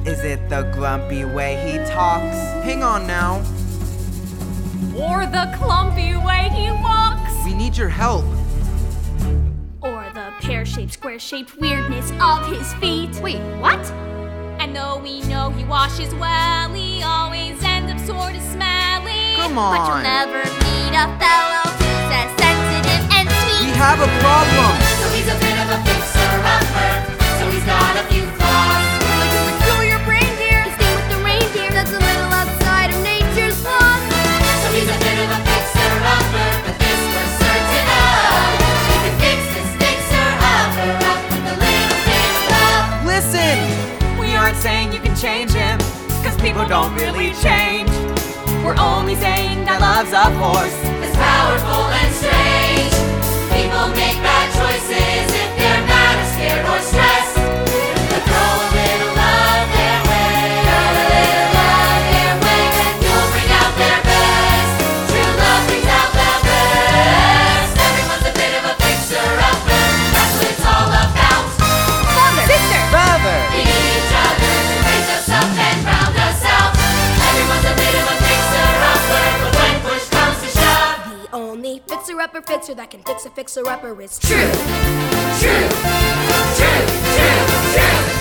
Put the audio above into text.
Is it the grumpy way he talks? Hang on now. Or the clumpy way he walks? We need your help. Or the pear-shaped, square-shaped weirdness of his feet. Wait, what? And though we know he washes well, he always ends up sort of smelly. Come on. But you'll never meet a fellow who's as sensitive and sweet. We have a problem. So he's a bit of a fixer-upper. So he's got a few flaws. Like a peculiar reindeer. His thing with the reindeer that's a little outside of nature's laws. So he's a bit of a fixer-upper, but this we're certain of. He can fix this fixer-upper up with a little bit of love. Listen! We aren't saying you can change him, cause people don't really change. We're only saying that love's a force. It's powerful and strange. People make bad choices if they're mad or scared or stressed. But throw a little love their way. Throw a little love their way, and you'll bring out their best. True love brings out the best. Everyone's a bit of a fixer-upper. That's what it's all about. Sister! Brother! We need each other to raise us up and round us out. Everyone's a bit of a fixer-upper, but when push comes to shove, The only fixer-upper fixer that can fix a fixer-upper is true. true, true, true, true, true.